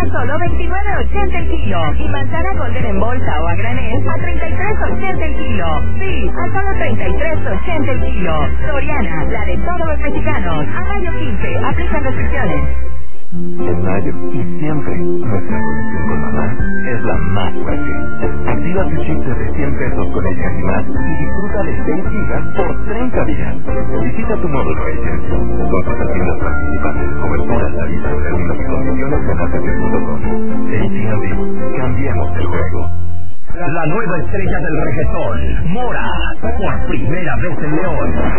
a solo $29.80 el kilo. Y manzana Golden en bolsa o a granel a $33.80 el kilo. Sí, a solo $33.80 el kilo. Soriana, la de todos los mexicanos. A mayo 15, aplican restricciones. En mayo y siempre, nuestra conexión con mamá es la más fuerte. Activa tu chip de 100 pesos con el Cashimás y disfruta de 6 gigas por 30 días. Visita tu módulo Agent. Consulta tiendas participantes, coberturas, tarifas, términos y condiciones en AT&T.com. AT&T, cambiemos el juego. La nueva estrella del reggaetón, Mora, por primera vez en León.